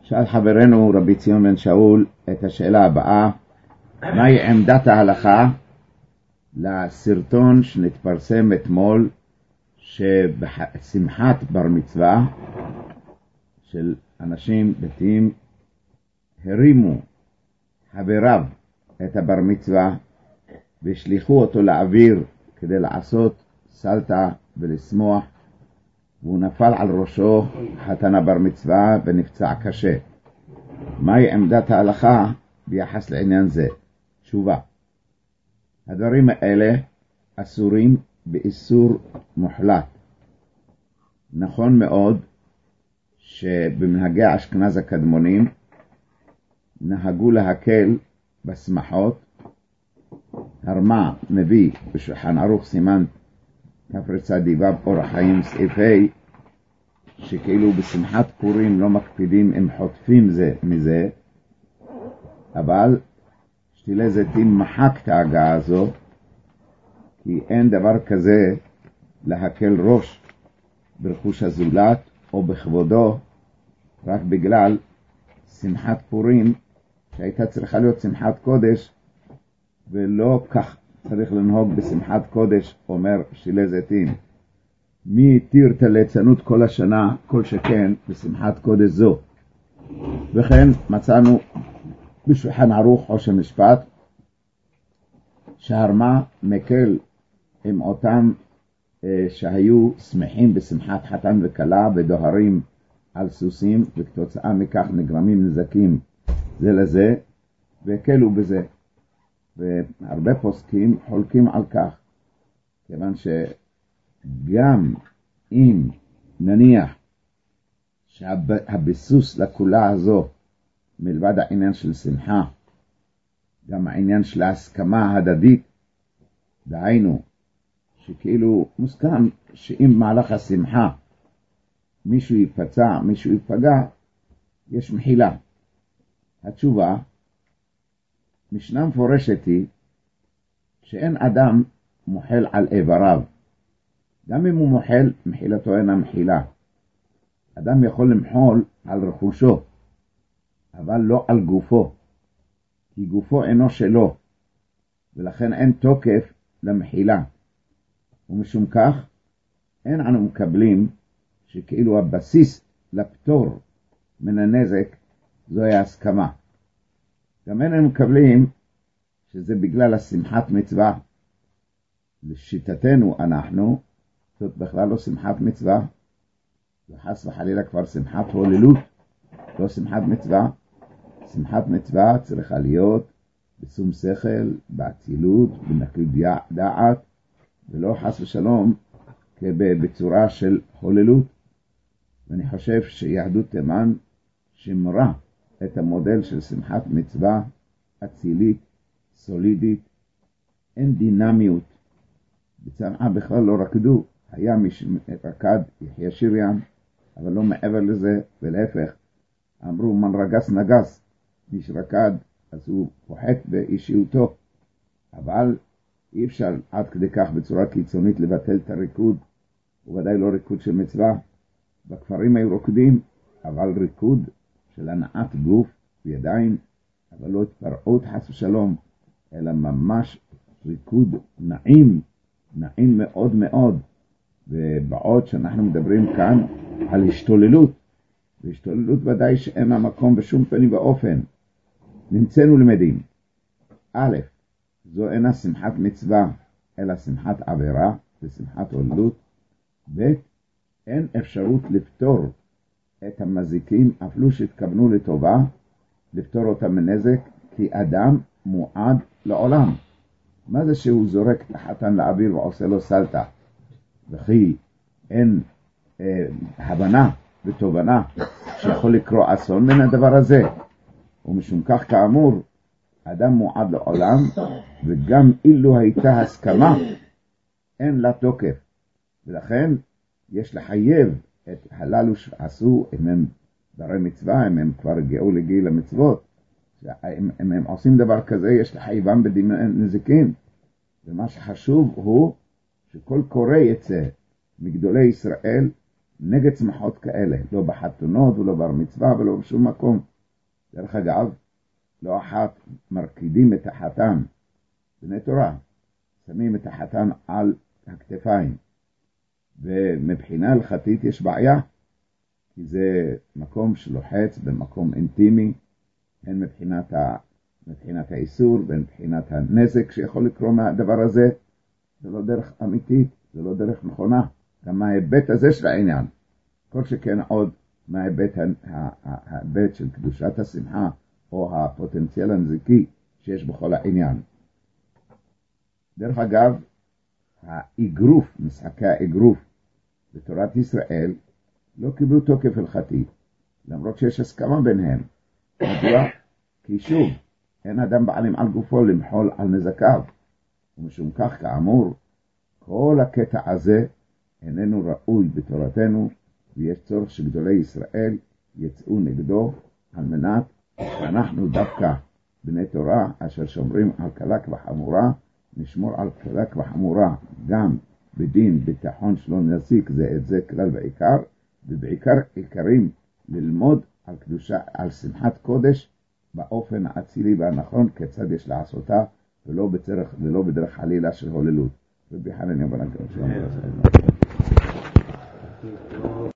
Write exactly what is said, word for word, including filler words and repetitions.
שאל חברנו רבי ציון בן שאול את השאלה הבאה: מהי עמדת ההלכה לסרטון שנתפרסם אתמול שבשמחת בר מצווה של אנשים דתיים הרימו חבריו את הבר מצווה והשליחו אותו לאוויר כדי לעשות סלטה ולשמוח, והוא נפל על ראשו חתן הבר מצווה ונפצע קשה. מהי עמדת ההלכה ביחס לעניין זה? תשובה: הדברים האלה אסורים באיסור מוחלט. נכון מאוד שבמנהגי אשכנז הקדמונים נהגו להקל בשמחות. הרמ"א מביא בשולחן ערוך סימן תרצ"ו אורח חיים סעיף ה' שכאילו בשמחת פורים לא מקפידים, הם חוטפים זה מזה, אבל שתילי זיתים מחק את ההגעה הזו, כי אין דבר כזה להקל ראש ברכוש הזולת או בכבודו רק בגלל שמחת פורים שהייתה צריכה להיות שמחת קודש, ולא כך צריך לנהוג בשמחת קודש. אומר שתילי זיתים: מי התיר את הליצנות כל השנה, כל שכן בשמחת קודש זו? וכן מצאנו בשולחן ערוך חושן משפט שהרמ"א מקל עם אותם אה, שהיו שמחים בשמחת חתן וכלה ודוהרים על סוסים, וכתוצאה מכך נגרמים נזקים זה לזה, והקלו בזה. והרבה פוסקים חולקים על כך, כיוון שגם אם נניח שהביסוס לכולה הזו מלבד העניין של שמחה, גם העניין של ההסכמה ההדדית, דהיינו שכאילו מוסכם שאם מהלך השמחה מישהו ייפצע, מישהו ייפגע, יש מחילה. התשובה, משנה מפורשת היא שאין אדם מוחל על איבריו. גם אם הוא מוחל, מחילתו אינה מחילה. אדם יכול למחול על רכושו, אבל לא על גופו, כי גופו אינו שלו, ולכן אין תוקף למחילה. ומשום כך אין אנו מקבלים שכאילו הבסיס לפטור מן הנזק זוהי ההסכמה. גם אין אנו מקבלים שזה בגלל השמחת מצווה. לשיטתנו אנחנו, זאת בכלל לא שמחת מצווה, וחס וחלילה כבר שמחת הוללות, לא שמחת מצווה. שמחת מצווה צריכה להיות בשום שכל, באצילות, בנקיות דעת, ולא חס ושלום בצורה של הוללות. ואני חושב שיהדות תימן שמרה את המודל של שמחת מצווה אצילית, סולידית, אין דינמיות. בצנעה בכלל לא רקדו, היה מי שרקד יחיה שיריין, אבל לא מעבר לזה, ולהפך, אמרו מן רגס נגס, מי שרקד אז הוא פוחת באישיותו, אבל אי אפשר עד כדי כך בצורה קיצונית לבטל את הריקוד, וודאי לא ריקוד של מצווה. בכפרים היו רוקדים, אבל ריקוד של הנעת גוף וידיים, אבל לא התפרעות חס ושלום, אלא ממש ריקוד נעים, נעים מאוד מאוד. ובעוד שאנחנו מדברים כאן על השתוללות, והשתוללות ודאי שאין המקום בשום פנים ואופן. נמצאנו למדים: א', זו אינה שמחת מצווה, אלא שמחת עבירה ושמחת הוללות. ב', אין אפשרות לפתור את המזיקים, אפילו שהתכוונו לטובה, לפתור אותם מנזק, כי אדם מועד לעולם. מה זה שהוא זורק את החתן לאוויר ועושה לו סלטה? וכי אין אה, הבנה ותובנה שיכול לקרוא אסון מן הדבר הזה. ומשום כך כאמור, אדם מועד לעולם, וגם אילו הייתה הסכמה, אין לה תוקף. ולכן יש לחייב את הללו שעשו, אם הם ברי מצווה, אם הם כבר הגיעו לגיל המצוות, אם הם, הם עושים דבר כזה, יש לחייבם בדין נזיקין. ומה שחשוב הוא שכל קורא יצא מגדולי ישראל נגד שמחות כאלה, לא בחתונות ולא בר מצווה ולא בשום מקום. דרך אגב, לא אחת מרקידים את החתן, בני תורה, שמים את החתן על הכתפיים, ומבחינה הלכתית יש בעיה, כי זה מקום שלוחץ במקום אינטימי, הן מבחינת, ה... מבחינת האיסור, והן מבחינת הנזק שיכול לקרוא מהדבר הזה. זה לא דרך אמיתית, זה לא דרך נכונה, גם מההיבט הזה של העניין. כל שכן עוד מההיבט ההיבט של קדושת השמחה, או הפוטנציאל הנזיקי שיש בכל העניין. דרך אגב, האגרוף, משחקי האגרוף בתורת ישראל, לא קיבלו תוקף הלכתי, למרות שיש הסכמה ביניהם. מדוע? כי שוב, אין אדם בעלים על גופו למחול על נזקיו, ומשום כך כאמור, כל הקטע הזה איננו ראוי בתורתנו, ויש צורך שגדולי ישראל יצאו נגדו, על מנת שאנחנו דווקא בני תורה, אשר שומרים על קלק וחמורה, נשמור על קלק וחמורה, גם בדין ביטחון שלא נזיק, זה את זה כלל בעיקר, ובעיקר עיקרים ללמוד על קדושה, על שמחת קודש, באופן האצילי והנכון, כיצד יש לעשותה, ולא בדרך, ולא בדרך חלילה של הוללות. רבי חנניה בן עקרא שלום.